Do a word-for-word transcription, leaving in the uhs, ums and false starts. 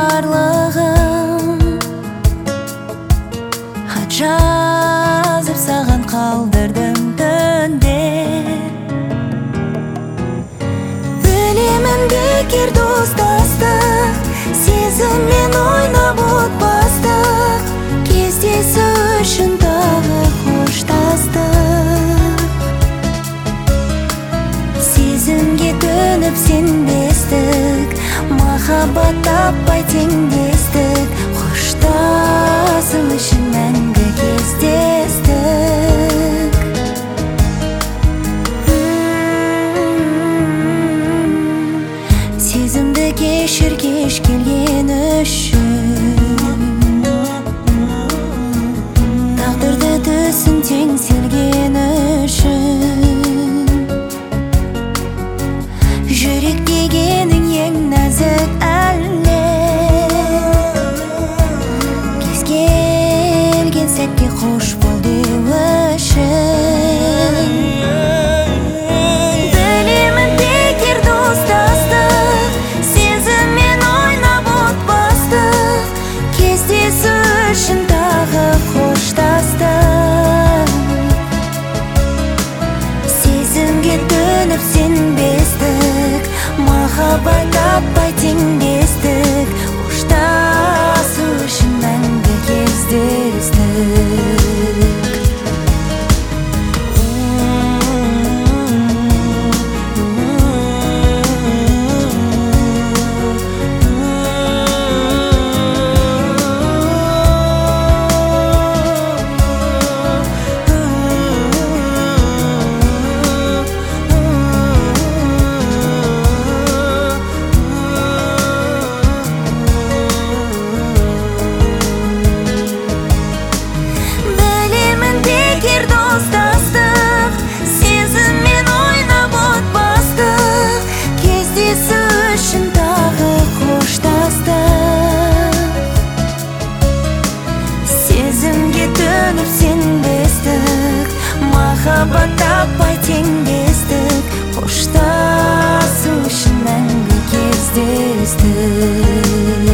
барлығын хат жазып саған қалдырдым түнде. Білемін бекер достастық, сезіммен ойнап отбастық, кездесу үшін тағы қоштастық. Сезімге төніп сенбестік, махаббат таппай теңдестік, қоштасу үшін мәңгі кездестік. Сезімді кешір кеш келген үшін, тағдырды түсін тең селген үшін. Жүрек дегенің ең нәзік әлі, кез келген сәтке қош бол деу үшін. Білемін бекер достастық, сезіммен ойнап отбастық, кездесу үшін тағы қоштастық. Сезімге төніп сенбестік, махаббат таппай теңдестік, қоштасу үшін мәңгі кездестік. Махаббат таппай теңдестік, қоштасу үшін мәңгі кездестік.